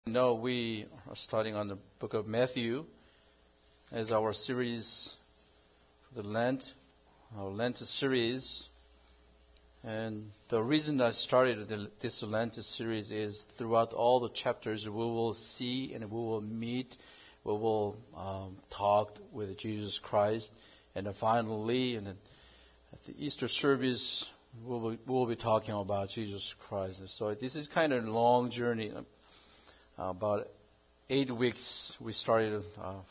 No, we are starting on the book of Matthew as our series for the Lent, our Lent series. And the reason I started this Lent series is throughout all the chapters we will see and we will meet, we will talk with Jesus Christ. And then finally, at the Easter service, we will be talking about Jesus Christ. So this is kind of a long journey. About 8 weeks, we started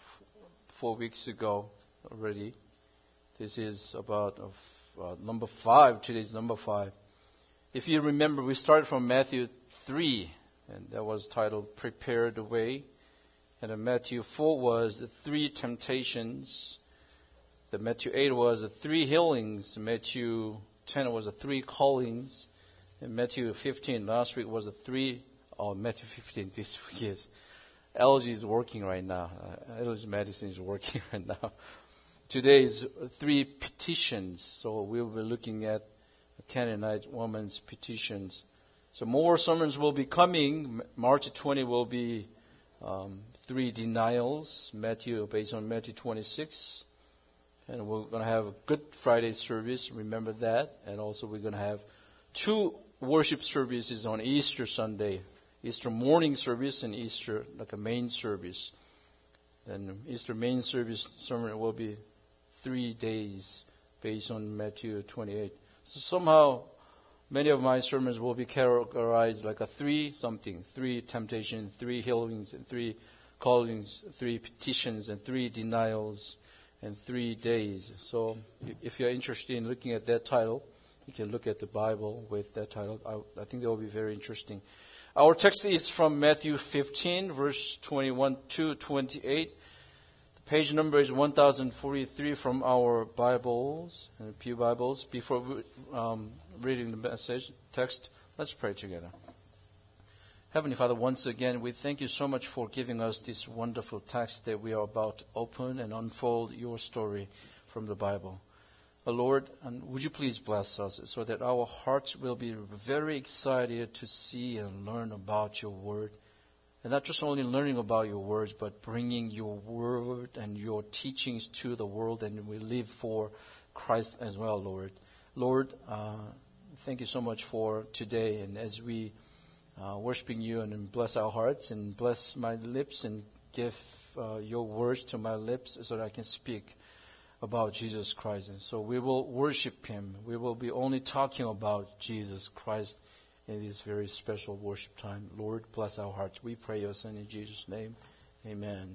4 weeks ago already. This is about number 5. Today is number 5. If you remember, we started from Matthew 3, and that was titled Prepare the Way. And then Matthew 4 was the 3 temptations. The Matthew 8 was the 3 healings. Matthew 10 was the 3 callings. And Matthew 15 last week was the 3. Matthew 15 this week is. LG is working right now. LG Medicine is working right now. Today is 3 petitions. So we'll be looking at a Canaanite woman's petitions. So more sermons will be coming. March 20 will be 3 denials. Based on Matthew 26. And we're going to have a Good Friday service. Remember that. And also we're going to have 2 worship services on Easter Sunday. Easter morning service and Easter like a main service. Then Easter main service sermon will be 3 days based on Matthew 28. So somehow many of my sermons will be categorized like a 3 something. 3 temptations, 3 healings, and 3 callings, 3 petitions, and 3 denials, and 3 days. So if you're interested in looking at that title, you can look at the Bible with that title. I think that will be very interesting. Our text is from Matthew 15, verse 21 to 28. The page number is 1043 from our Bibles, and Pew Bibles. Before reading the message text, let's pray together. Heavenly Father, once again, we thank you so much for giving us this wonderful text that we are about to open and unfold your story from the Bible. Lord, and would you please bless us so that our hearts will be very excited to see and learn about your word. And not just only learning about your words, but bringing your word and your teachings to the world, and we live for Christ as well, Lord. Lord, thank you so much for today. And as we worshiping you, and bless our hearts and bless my lips and give your words to my lips so that I can speak about Jesus Christ. And so we will worship him. We will be only talking about Jesus Christ in this very special worship time. Lord, bless our hearts. We pray your son in Jesus' name. Amen.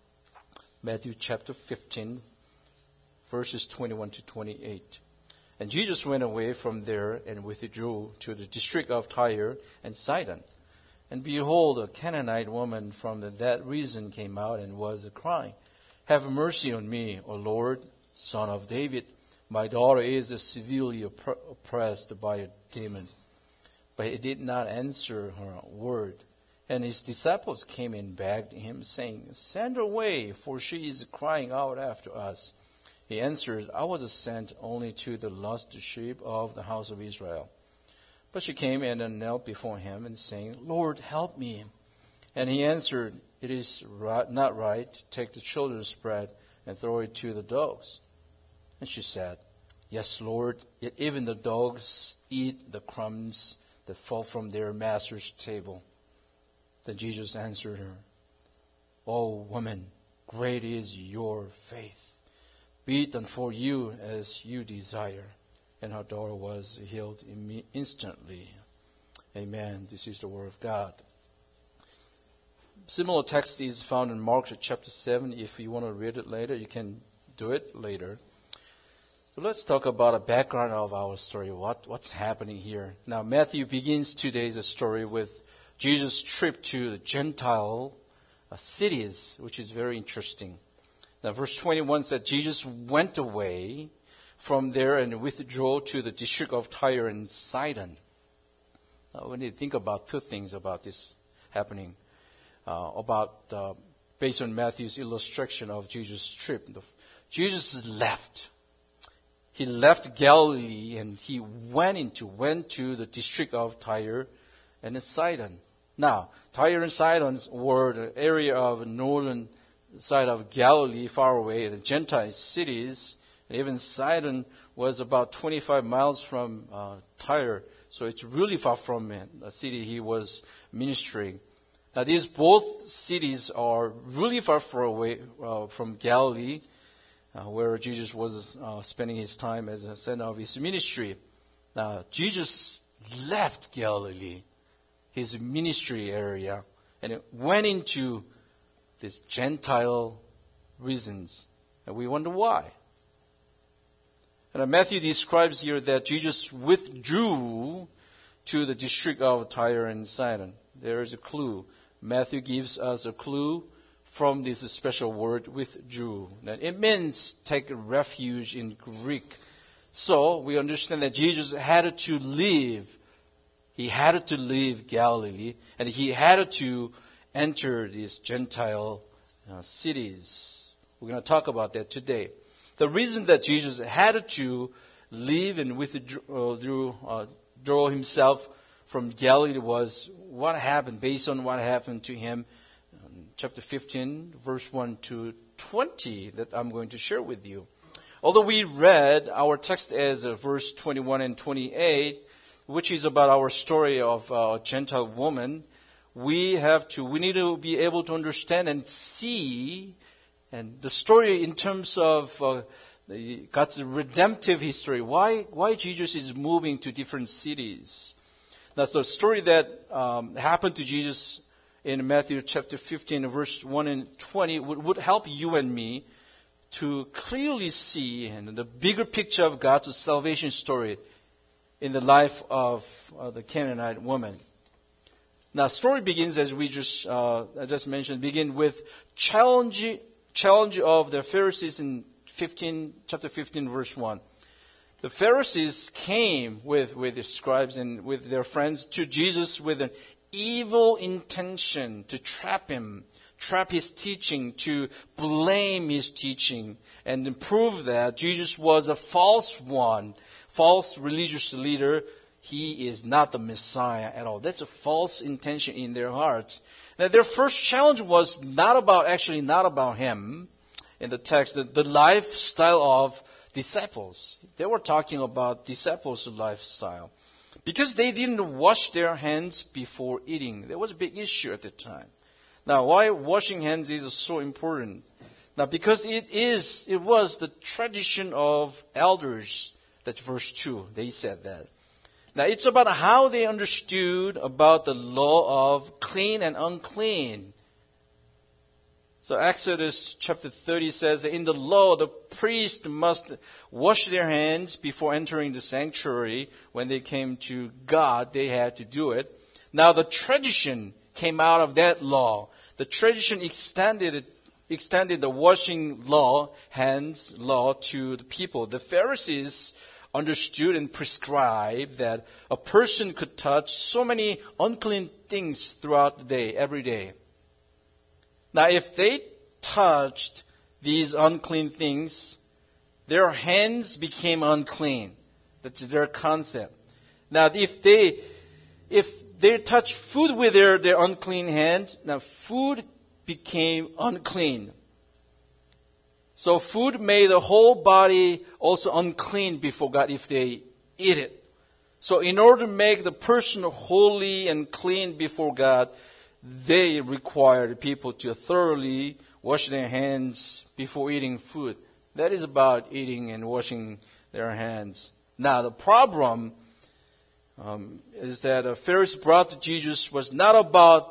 Matthew chapter 15, verses 21 to 28. And Jesus went away from there and withdrew to the district of Tyre and Sidon. And behold, a Canaanite woman from that region came out and was crying, "Have mercy on me, O Lord, Son of David. My daughter is severely oppressed by a demon." But he did not answer her word. And his disciples came and begged him, saying, "Send her away, for she is crying out after us." He answered, "I was sent only to the lost sheep of the house of Israel." But she came and knelt before him, and saying, "Lord, help me." And he answered, "It is not right to take the children's bread and throw it to the dogs." And she said, "Yes, Lord, yet even the dogs eat the crumbs that fall from their master's table." Then Jesus answered her, "O woman, great is your faith. Be it done for you as you desire." And her daughter was healed instantly. Amen. This is the word of God. Similar text is found in Mark chapter 7. If you want to read it later, you can do it later. So let's talk about a background of our story. What's happening here? Now, Matthew begins today's story with Jesus' trip to the Gentile cities, which is very interesting. Now, verse 21 said, Jesus went away from there and withdrew to the district of Tyre and Sidon. Now, we need to think about 2 things about this happening. Based on Matthew's illustration of Jesus' trip. Jesus left. He left Galilee and he went to the district of Tyre and Sidon. Now, Tyre and Sidon were the area of northern side of Galilee, far away, the Gentile cities. And even Sidon was about 25 miles from Tyre, so it's really far from the city he was ministering. Now, these both cities are really far away from Galilee, where Jesus was spending his time as a center of his ministry. Now, Jesus left Galilee, his ministry area, and it went into these Gentile regions. And we wonder why. And Matthew describes here that Jesus withdrew to the district of Tyre and Sidon. There is a clue. Matthew gives us a clue from this special word, withdrew. Now, it means take refuge in Greek. So we understand that Jesus had to leave. He had to leave Galilee, and he had to enter these Gentile cities. We're going to talk about that today. The reason that Jesus had to leave and withdraw himself from Galilee was what happened, based on what happened to him, chapter 15, verse 1 to 20, that I'm going to share with you. Although we read our text as verse 21 and 28, which is about our story of a Gentile woman, we need to be able to understand and see and the story in terms of God's redemptive history. Why Jesus is moving to different cities. That's the story that happened to Jesus in Matthew chapter 15, verse 1 and 20 would help you and me to clearly see the bigger picture of God's salvation story in the life of the Canaanite woman. Now, story begins, as I just mentioned, begin with challenge of the Pharisees in chapter 15, verse 1. The Pharisees came with the scribes and with their friends to Jesus with an evil intention to trap him, trap his teaching, to blame his teaching, and prove that Jesus was a false religious leader. He is not the Messiah at all. That's a false intention in their hearts. Now, their first challenge was not about him in the text, the lifestyle of disciples. They were talking about disciples' lifestyle. Because they didn't wash their hands before eating. There was a big issue at the time. Now, why washing hands is so important? Now, because it was the tradition of elders. That's verse 2. They said that. Now, it's about how they understood about the law of clean and unclean. So Exodus chapter 30 says that in the law, the priest must wash their hands before entering the sanctuary. When they came to God, they had to do it. Now, the tradition came out of that law. The tradition extended the washing hands law to the people. The Pharisees understood and prescribed that a person could touch so many unclean things throughout the day, every day. Now, if they touched these unclean things, their hands became unclean. That's their concept. Now, if they touched food with their unclean hands, now food became unclean. So food made the whole body also unclean before God if they eat it. So in order to make the person holy and clean before God, they required people to thoroughly wash their hands before eating food. That is about eating and washing their hands. Now, the problem is that the Pharisees brought to Jesus was not about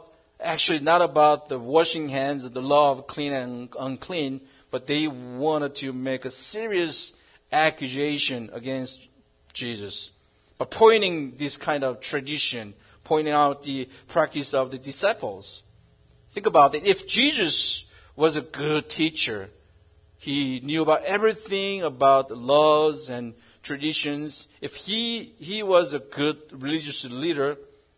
the washing hands, the law of clean and unclean, but they wanted to make a serious accusation against Jesus by pointing this kind of tradition, pointing out the practice of the disciples. Think about it. If Jesus was a good teacher, he knew about everything about the laws and traditions. If he was a good religious leader,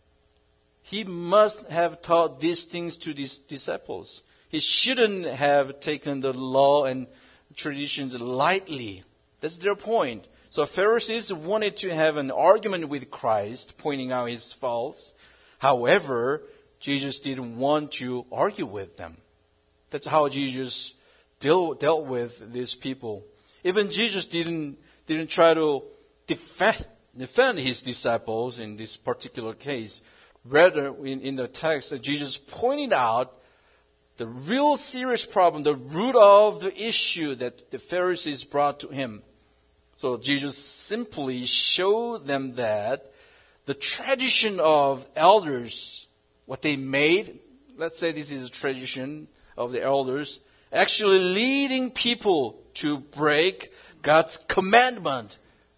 he must have taught these things to these disciples. He shouldn't have taken the law and traditions lightly. That's their point. So Pharisees wanted to have an argument with Christ, pointing out his faults. However, Jesus didn't want to argue with them. That's how Jesus dealt with these people. Even Jesus didn't try to defend his disciples in this particular case. Rather, in the text, Jesus pointed out the real serious problem, the root of the issue that the Pharisees brought to him. So Jesus simply showed them that the tradition of elders, what they made, let's say this is a tradition of the elders, actually leading people to break God's commandment.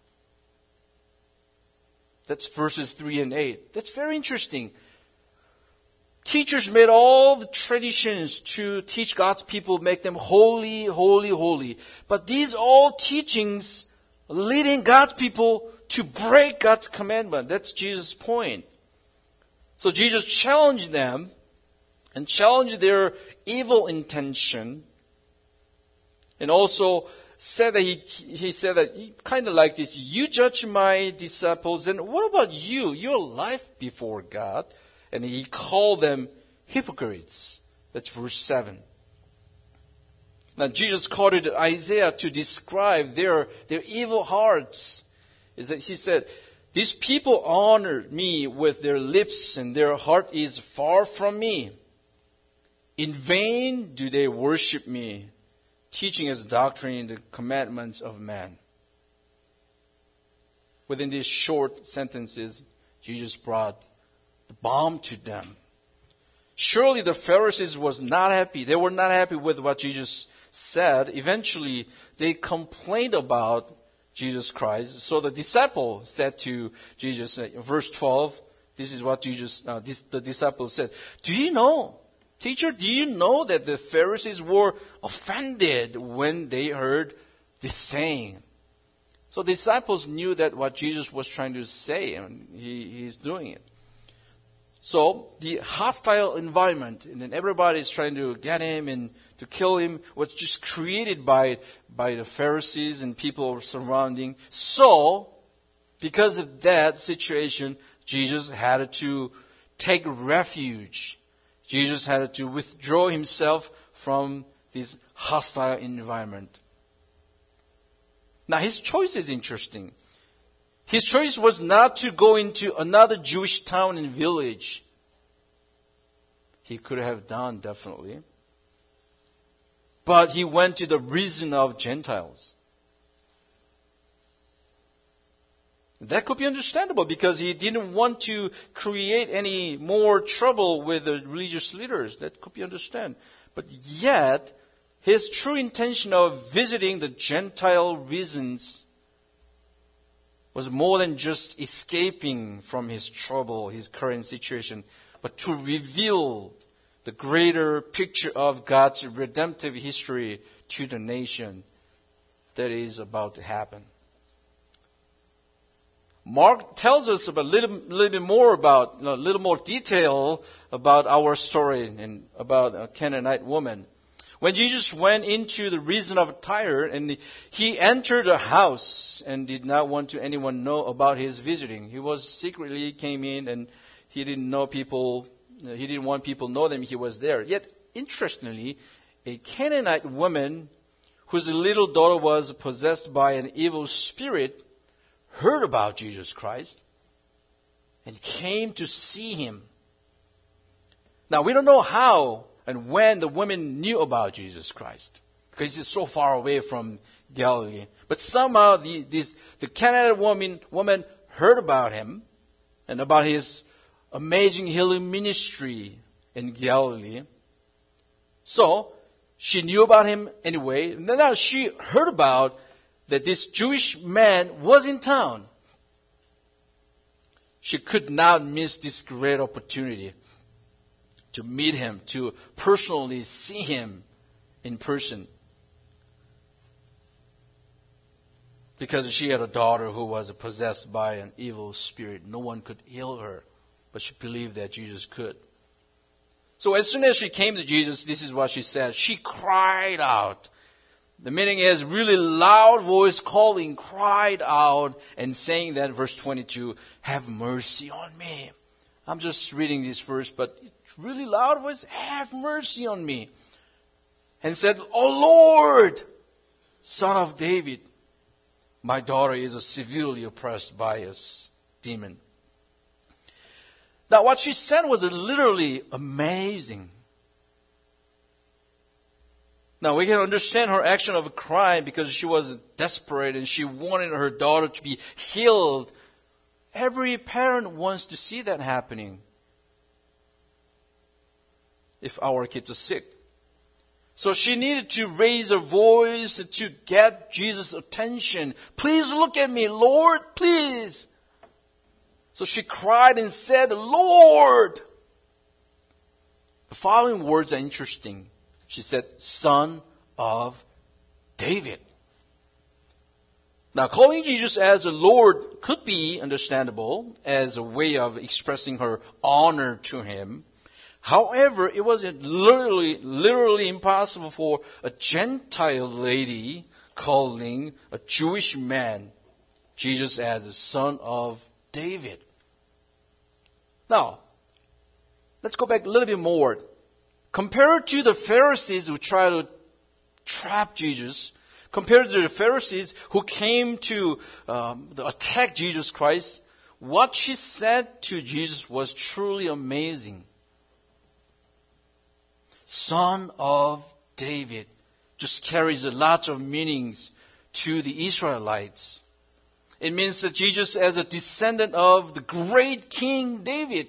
That's verses 3 and 8. That's very interesting. Teachers made all the traditions to teach God's people, make them holy, holy, holy. But these all teachings leading God's people to break God's commandment. That's Jesus' point. So Jesus challenged them and challenged their evil intention, and also said that he said that kind of like this: you judge my disciples, and what about you? Your life before God. And he called them hypocrites. That's verse 7. Now Jesus quoted Isaiah to describe their evil hearts. He said, these people honor me with their lips, and their heart is far from me. In vain do they worship me, teaching as doctrine the commandments of man. Within these short sentences, Jesus brought the bomb to them. Surely the Pharisees was not happy. They were not happy with what Jesus said. Eventually, they complained about Jesus Christ. So the disciple said to Jesus, verse 12, this is what the disciple said. Do you know, teacher, do you know that the Pharisees were offended when they heard this saying? So the disciples knew that what Jesus was trying to say, and he's doing it. So the hostile environment, and then everybody is trying to get him and to kill him, was just created by the Pharisees and people surrounding. So, because of that situation, Jesus had to take refuge. Jesus had to withdraw himself from this hostile environment. Now his choice is interesting. His choice was not to go into another Jewish town and village. He could have done, definitely. But he went to the region of Gentiles. That could be understandable because he didn't want to create any more trouble with the religious leaders. That could be understood. But yet, his true intention of visiting the Gentile regions was more than just escaping from his trouble, his current situation, but to reveal the greater picture of God's redemptive history to the nation that is about to happen. Mark tells us about a little bit more about, a little more detail about our story and about a Canaanite woman. When Jesus went into the region of Tyre and he entered a house and did not want anyone know about his visiting. He came in and he didn't want people to know that he was there. Yet, interestingly, a Canaanite woman whose little daughter was possessed by an evil spirit heard about Jesus Christ and came to see him. Now, we don't know how and when the woman knew about Jesus Christ, because he's so far away from Galilee. But somehow the Canaanite woman heard about him and about his amazing healing ministry in Galilee. So she knew about him anyway. And then now she heard about that this Jewish man was in town. She could not miss this great opportunity to meet him, to personally see him in person. Because she had a daughter who was possessed by an evil spirit. No one could heal her, but she believed that Jesus could. So as soon as she came to Jesus, this is what she said. She cried out. The meaning is really loud voice calling, cried out and saying that, verse 22, have mercy on me. I'm just reading this verse, but really loud voice, have mercy on me. And said, "O Lord, Son of David, my daughter is severely oppressed by a demon." Now what she said was literally amazing. Now we can understand her action of crying because she was desperate and she wanted her daughter to be healed. Every parent wants to see that happening if our kids are sick. So she needed to raise her voice to get Jesus' attention. "Please look at me, Lord, please." So she cried and said, "Lord." The following words are interesting. She said, "Son of David." Now, calling Jesus as a Lord could be understandable as a way of expressing her honor to him. However, it was literally impossible for a Gentile lady calling a Jewish man Jesus as the Son of David. Now, let's go back a little bit more. Compared to the Pharisees who tried to trap Jesus, compared to the Pharisees who came to attack Jesus Christ, what she said to Jesus was truly amazing. Son of David just carries a lot of meanings to the Israelites. It means that Jesus as a descendant of the great King David.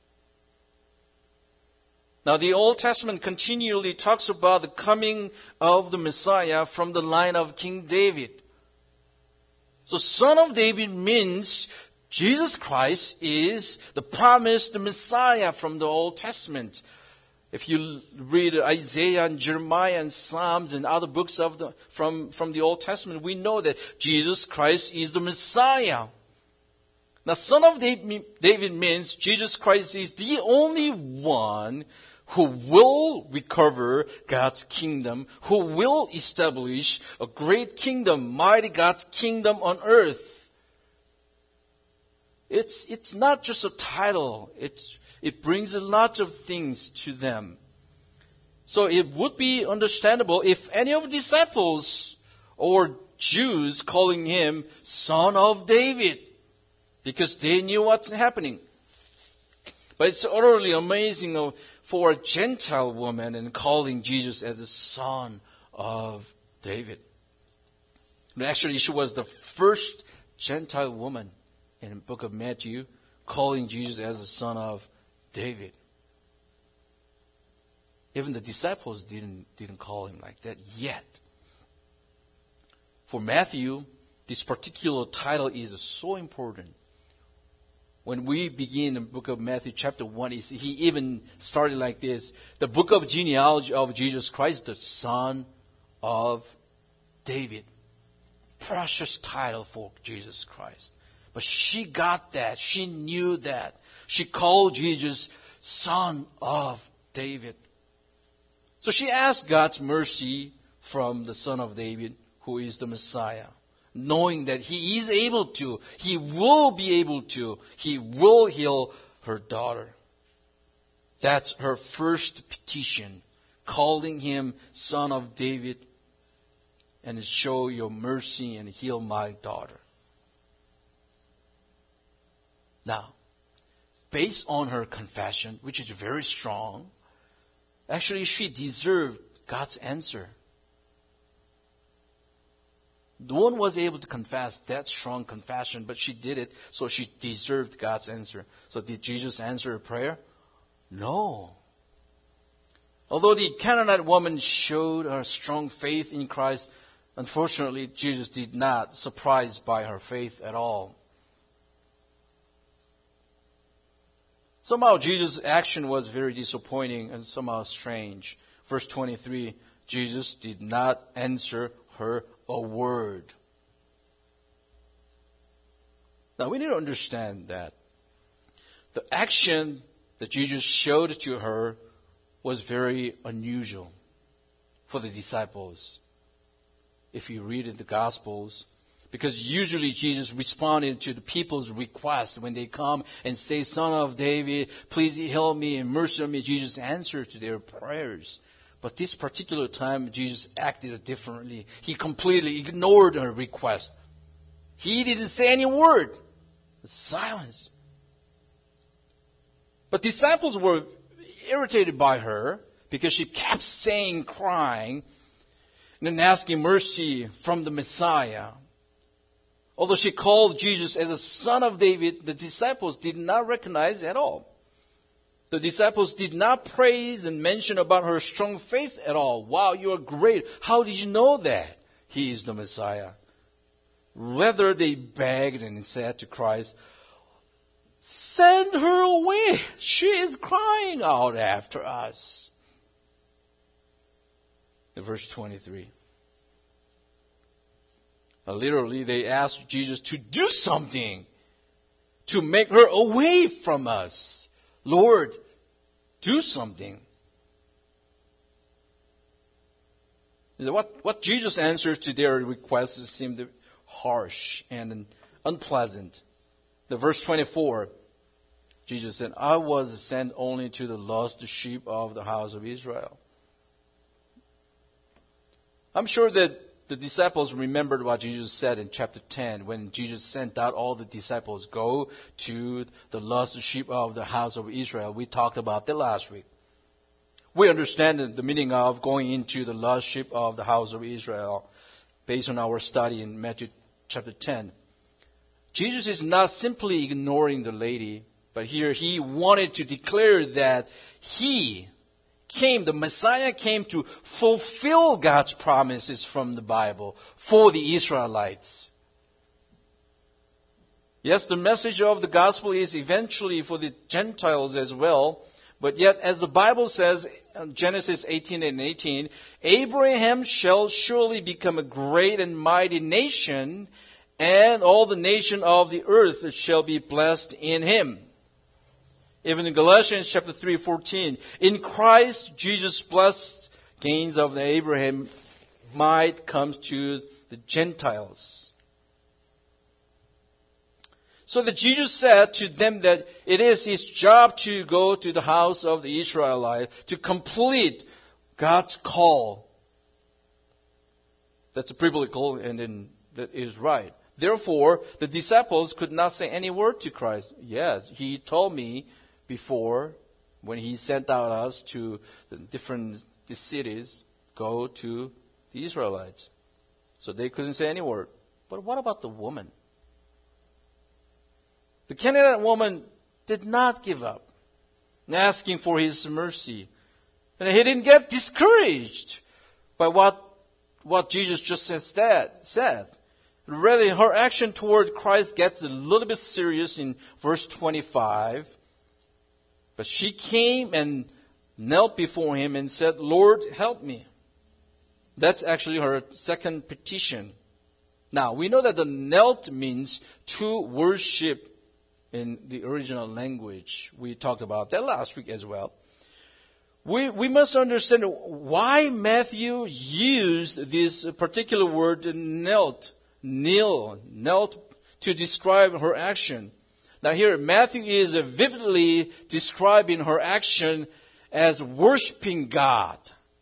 Now, the Old Testament continually talks about the coming of the Messiah from the line of King David. So, Son of David means Jesus Christ is the promised Messiah from the Old Testament. If you read Isaiah and Jeremiah and Psalms and other books from the Old Testament, we know that Jesus Christ is the Messiah. Now, Son of David means Jesus Christ is the only one who will recover God's kingdom, who will establish a great kingdom, mighty God's kingdom on earth. It's not just a title. It brings a lot of things to them. So it would be understandable if any of the disciples or Jews calling him Son of David, because they knew what's happening. But it's utterly amazing for a Gentile woman and calling Jesus as a Son of David. But actually, she was the first Gentile woman in the book of Matthew calling Jesus as the Son of David. Even the disciples didn't call him like that yet. For Matthew, this particular title is so important. When we begin the book of Matthew chapter 1, he even started like this. The book of genealogy of Jesus Christ, the Son of David. Precious title for Jesus Christ. But she got that. She knew that. She called Jesus Son of David. So she asked God's mercy from the Son of David, who is the Messiah, knowing that he is able to, he will be able to, he will heal her daughter. That's her first petition, calling him Son of David, and show your mercy and heal my daughter. Now, based on her confession, which is very strong, actually she deserved God's answer. No one was able to confess that strong confession, but she did it, so she deserved God's answer. So did Jesus answer her prayer? No. Although the Canaanite woman showed her strong faith in Christ, unfortunately, Jesus did not surprised by her faith at all. Somehow Jesus' action was very disappointing and somehow strange. Verse 23, Jesus did not answer her a word. Now we need to understand that the action that Jesus showed to her was very unusual for the disciples. If you read in the Gospels, Because usually Jesus responded to the people's request when they come and say, Son of David, please help me and mercy on me. Jesus answered to their prayers. But this particular time, Jesus acted differently. He completely ignored her request. He didn't say any word. Silence. But disciples were irritated by her because she kept saying, crying, and then asking mercy from the Messiah. Although she called Jesus as a son of David, the disciples did not recognize at all. The disciples did not praise and mention about her strong faith at all. Wow, you are great. How did you know that he is the Messiah? Rather, they begged and said to Christ, send her away. She is crying out after us. In verse 23. Literally, they asked Jesus to do something to make her away from us. Lord, do something. What Jesus answers to their requests seemed harsh and unpleasant. The verse 24, Jesus said, I was sent only to the lost sheep of the house of Israel. I'm sure that the disciples remembered what Jesus said in chapter 10 when Jesus sent out all the disciples, go to the lost sheep of the house of Israel. We talked about that last week. We understand the meaning of going into the lost sheep of the house of Israel based on our study in Matthew chapter 10. Jesus is not simply ignoring the lady, but here he wanted to declare that the Messiah came to fulfill God's promises from the Bible for the Israelites. Yes, the message of the gospel is eventually for the Gentiles as well. But yet, as the Bible says, in Genesis 18:18, Abraham shall surely become a great and mighty nation, and all the nation of the earth shall be blessed in him. Even in Galatians chapter 3:14, in Christ Jesus blessed gains of the Abraham might come to the Gentiles. So that Jesus said to them that it is his job to go to the house of the Israelites to complete God's call. That's biblical and then that is right. Therefore, the disciples could not say any word to Christ. Yes, he told me before, when he sent out us to the different cities, go to the Israelites. So they couldn't say any word. But what about the woman? The Canaanite woman did not give up, asking for his mercy. And he didn't get discouraged by what Jesus just said. Rather, her action toward Christ gets a little bit serious in verse 25. But she came and knelt before him and said, Lord, help me. That's actually her second petition. Now, we know that the knelt means to worship in the original language. We talked about that last week as well. We must understand why Matthew used this particular word, knelt to describe her action. Now here, Matthew is vividly describing her action as worshiping God.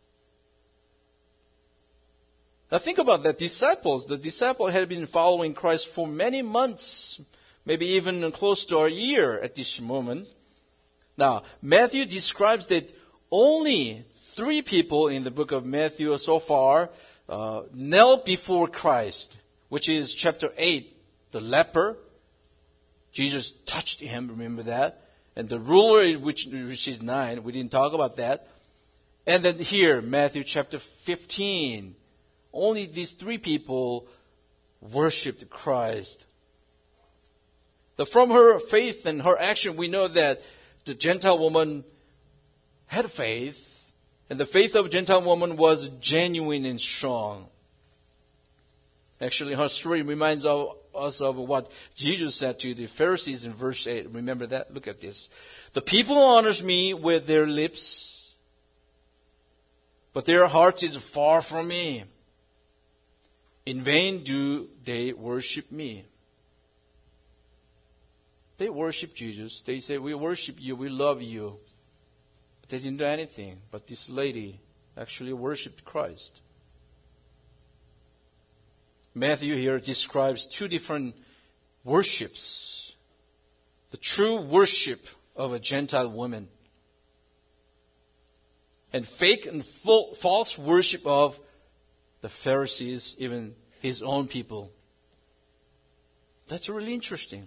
Now think about that. The disciples had been following Christ for many months, maybe even close to a year at this moment. Now, Matthew describes that only 3 people in the book of Matthew so far knelt before Christ, which is chapter 8, the leper. Jesus touched him, remember that? And the ruler, which is 9, we didn't talk about that. And then here, Matthew chapter 15, only these 3 people worshipped Christ. From her faith and her action, we know that the Gentile woman had faith, and the faith of a Gentile woman was genuine and strong. Actually, her story reminds us of what Jesus said to the Pharisees in verse 8. Remember that? Look at this. The people honors me with their lips, but their heart is far from me. In vain do they worship me. They worship Jesus. They say, we worship you, we love you. But they didn't do anything. But this lady actually worshipped Christ. Matthew here describes two different worships. The true worship of a Gentile woman. And fake and false worship of the Pharisees, even his own people. That's really interesting.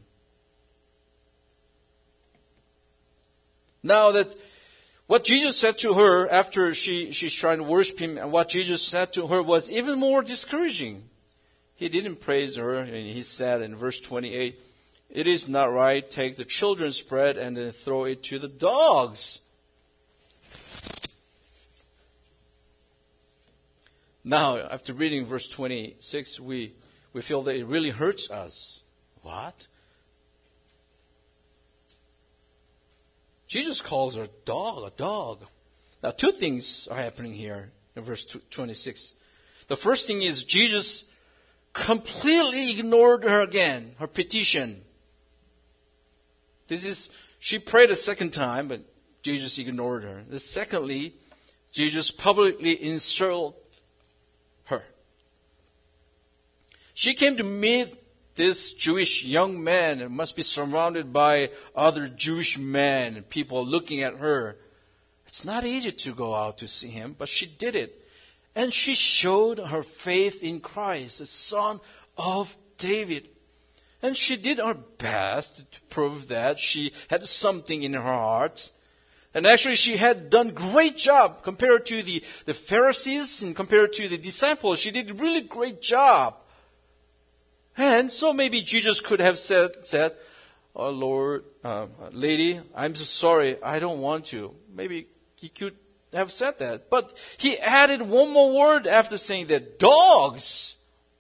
Now that what Jesus said to her after she's trying to worship him, and what Jesus said to her was even more discouraging. He didn't praise her, and he said in verse 28, "It is not right, take the children's bread and then throw it to the dogs." Now, after reading verse 26, we feel that it really hurts us. What? Jesus calls her a dog. Now, two things are happening here in verse 26. The first thing is Jesus completely ignored her again, her petition. She prayed a second time, but Jesus ignored her. Secondly, Jesus publicly insulted her. She came to meet this Jewish young man and must be surrounded by other Jewish men and people looking at her. It's not easy to go out to see him, but she did it. And she showed her faith in Christ, the Son of David. And she did her best to prove that she had something in her heart. And actually she had done a great job compared to the Pharisees and compared to the disciples. She did a really great job. And so maybe Jesus could have said, "Oh Lord, lady, I'm so sorry, I don't want to." Maybe he could have said that. But he added one more word after saying that, dogs.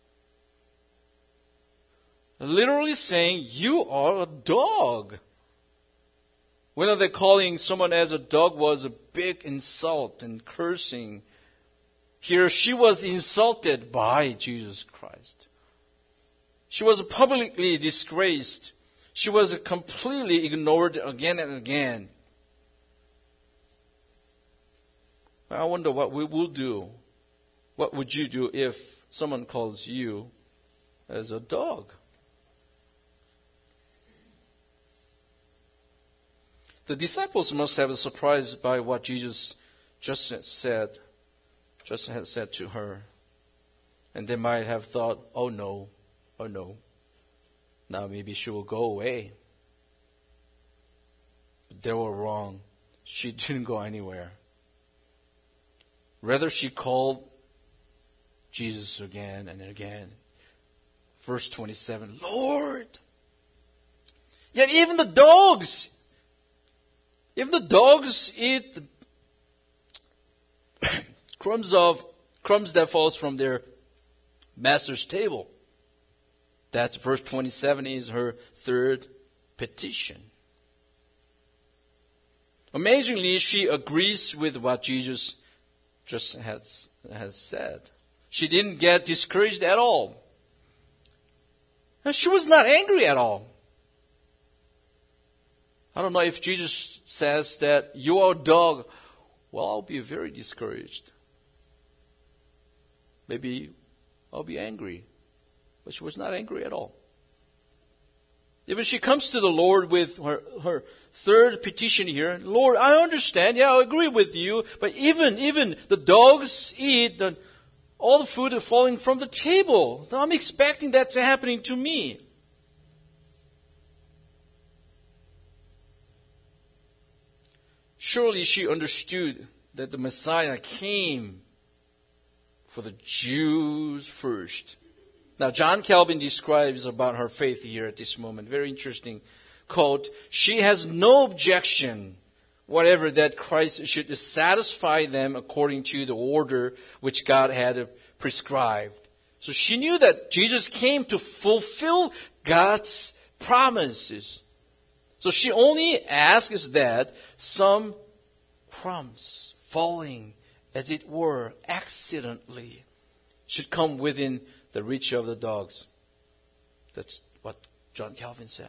Literally saying, you are a dog. Whether they're calling someone as a dog was a big insult and cursing. Here she was insulted by Jesus Christ. She was publicly disgraced. She was completely ignored again and again. I wonder what we will do. What would you do if someone calls you as a dog? The disciples must have been surprised by what Jesus just had said to her. And they might have thought, oh no. Now maybe she will go away. But they were wrong. She didn't go anywhere. Rather, she called Jesus again and again. Verse 27, Lord! Yet even the dogs eat the crumbs that falls from their master's table. That's verse 27 is her third petition. Amazingly, she agrees with what Jesus just has said. She didn't get discouraged at all. And she was not angry at all. I don't know if Jesus says that you are a dog. Well, I'll be very discouraged. Maybe I'll be angry. But she was not angry at all. Even she comes to the Lord with her third petition here. Lord, I understand. Yeah, I agree with you. But even the dogs eat all the food falling from the table. I'm expecting that's happening to me. Surely she understood that the Messiah came for the Jews first. Now, John Calvin describes about her faith here at this moment. Very interesting quote. She has no objection whatever that Christ should satisfy them according to the order which God had prescribed. So she knew that Jesus came to fulfill God's promises. So she only asks that some crumbs falling, as it were, accidentally, should come within the reach of the dogs. That's what John Calvin said.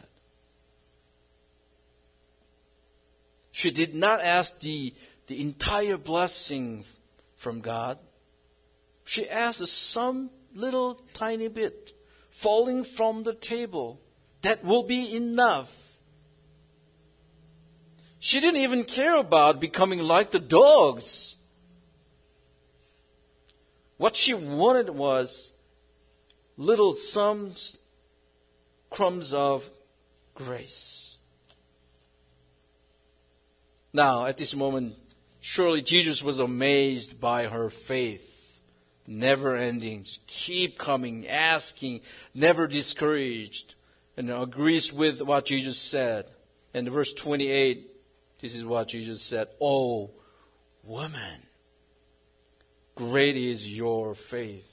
She did not ask the entire blessing from God. She asked some little tiny bit falling from the table. That will be enough. She didn't even care about becoming like the dogs. What she wanted was some crumbs of grace. Now, at this moment, surely Jesus was amazed by her faith. Never ending, keep coming, asking, never discouraged, and agrees with what Jesus said. And verse 28, this is what Jesus said. "Oh, woman, great is your faith."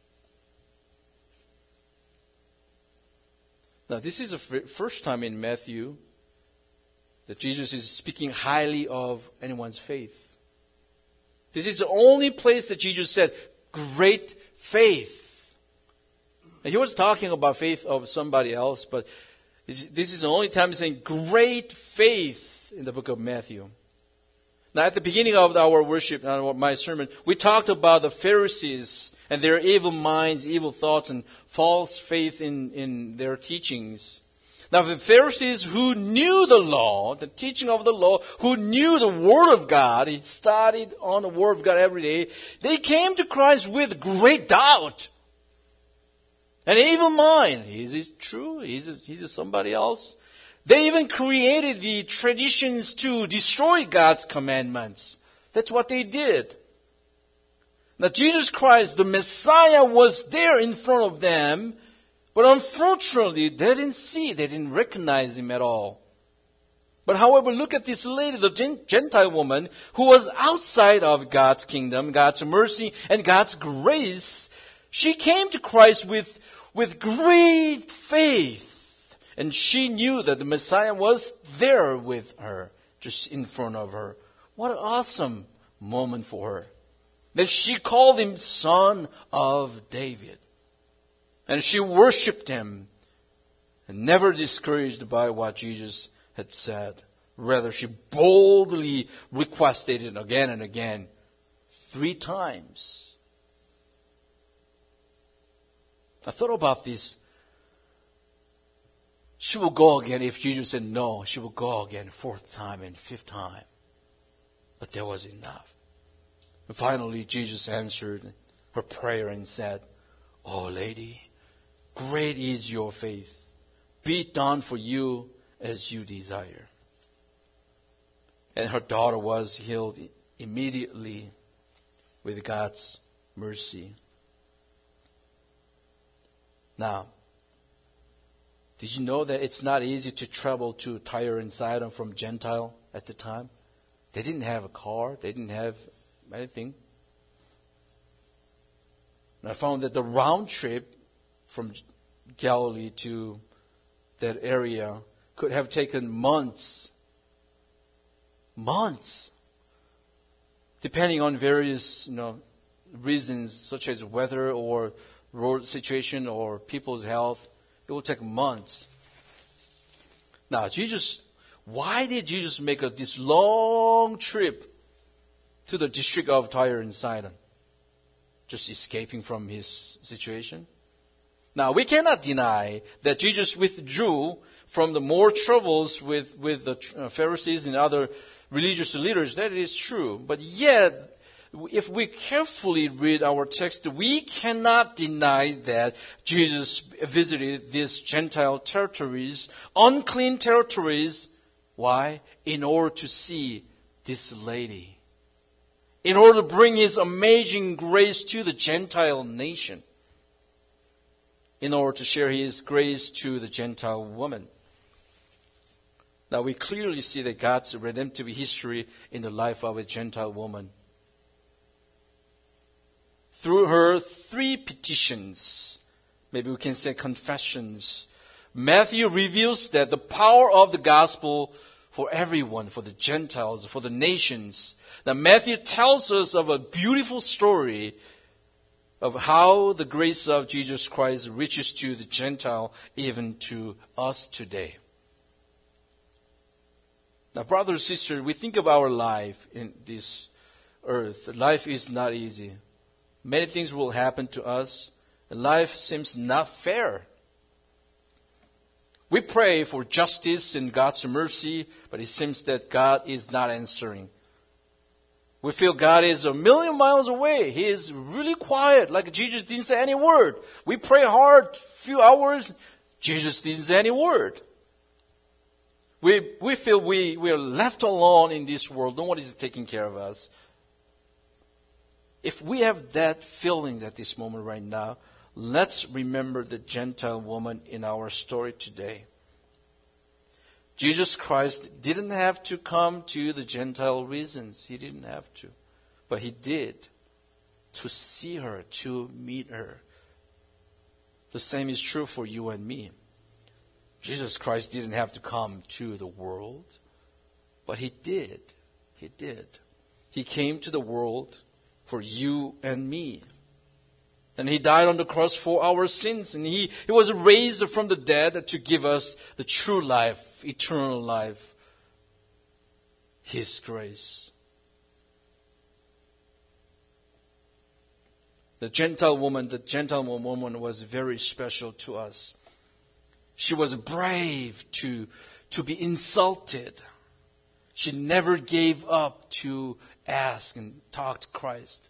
Now, this is the first time in Matthew that Jesus is speaking highly of anyone's faith. This is the only place that Jesus said, "great faith." Now, he was talking about faith of somebody else, but this is the only time he's saying great faith in the book of Matthew. Now, at the beginning of our worship, my sermon, we talked about the Pharisees and their evil minds, evil thoughts, and false faith in their teachings. Now, the Pharisees who knew the law, the teaching of the law, who knew the Word of God, he studied on the Word of God every day, they came to Christ with great doubt. An evil mind. Is it true? Is it somebody else? They even created the traditions to destroy God's commandments. That's what they did. Now, Jesus Christ, the Messiah, was there in front of them, but unfortunately, they didn't recognize him at all. But however, look at this lady, the Gentile woman, who was outside of God's kingdom, God's mercy, and God's grace. She came to Christ with great faith. And she knew that the Messiah was there with her, just in front of her. What an awesome moment for her. Then she called him Son of David. And she worshipped him, and never discouraged by what Jesus had said. Rather, she boldly requested it again and again, 3 times. I thought about this. She will go again. If Jesus said no, she will go again 4th time and 5th time. But there was enough. And finally, Jesus answered her prayer and said, "Oh, lady, great is your faith. Be it done for you as you desire." And her daughter was healed immediately with God's mercy. Now, did you know that it's not easy to travel to Tyre and Sidon from Gentile at the time? They didn't have a car. They didn't have anything. And I found that the round trip from Galilee to that area could have taken months. Months. Depending on various, reasons such as weather or road situation or people's health. It will take months. Now, why did Jesus make this long trip to the district of Tyre and Sidon? Just escaping from his situation? Now, we cannot deny that Jesus withdrew from the more troubles with the Pharisees and other religious leaders. That is true. But yet, if we carefully read our text, we cannot deny that Jesus visited these Gentile territories, unclean territories. Why? In order to see this lady. In order to bring His amazing grace to the Gentile nation. In order to share His grace to the Gentile woman. Now we clearly see that God's redemptive history in the life of a Gentile woman. Through her 3 petitions, maybe we can say confessions, Matthew reveals that the power of the gospel for everyone, for the Gentiles, for the nations. Now Matthew tells us of a beautiful story of how the grace of Jesus Christ reaches to the Gentile, even to us today. Now, brothers and sisters, we think of our life in this earth. Life is not easy. Many things will happen to us. And life seems not fair. We pray for justice and God's mercy, but it seems that God is not answering. We feel God is a million miles away. He is really quiet, like Jesus didn't say any word. We pray hard, few hours, Jesus didn't say any word. We feel we are left alone in this world. No one is taking care of us. If we have that feeling at this moment right now, let's remember the Gentile woman in our story today. Jesus Christ didn't have to come to the Gentile regions. He didn't have to. But He did, to see her, to meet her. The same is true for you and me. Jesus Christ didn't have to come to the world, but He did. He did. He came to the world for you and me. And He died on the cross for our sins. And He was raised from the dead to give us the true life, eternal life. His grace. The Gentile woman was very special to us. She was brave to be insulted. She never gave up to ask and talk to Christ.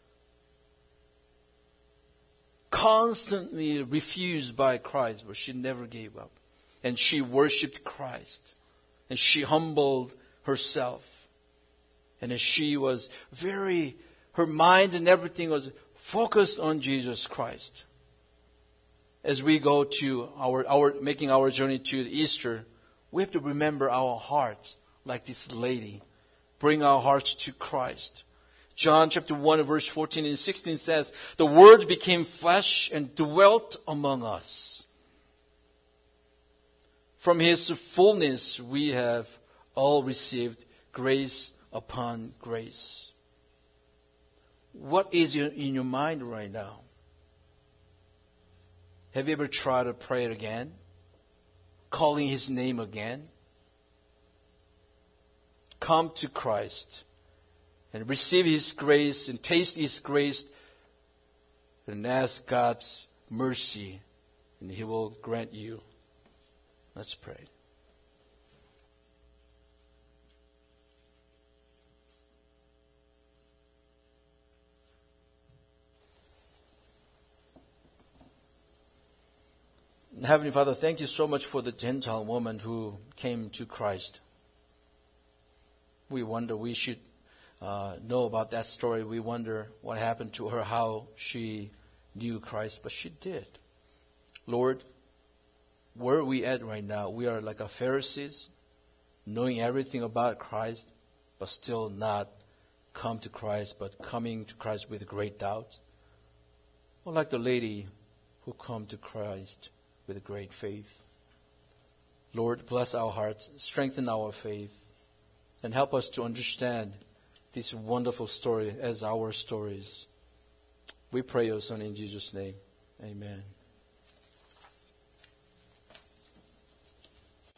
Constantly refused by Christ, but she never gave up. And she worshipped Christ. And she humbled herself. And she was her mind and everything was focused on Jesus Christ. As we go to making our journey to Easter, we have to remember our hearts like this lady. Bring our hearts to Christ. John chapter 1 verse 14 and 16 says, "The Word became flesh and dwelt among us. From His fullness we have all received grace upon grace." What is in your mind right now? Have you ever tried to pray it again? Calling His name again? Come to Christ and receive His grace and taste His grace and ask God's mercy, and He will grant you. Let's pray. Heavenly Father, thank you so much for the Gentile woman who came to Christ. We wonder, we should know about that story. We wonder what happened to her, how she knew Christ, but she did. Lord, where are we at right now? We are like a Pharisees, knowing everything about Christ, but still not come to Christ, but coming to Christ with great doubt. Or like the lady who come to Christ with great faith. Lord, bless our hearts, strengthen our faith, and help us to understand this wonderful story as our stories. We pray, O Son, in Jesus' name. Amen.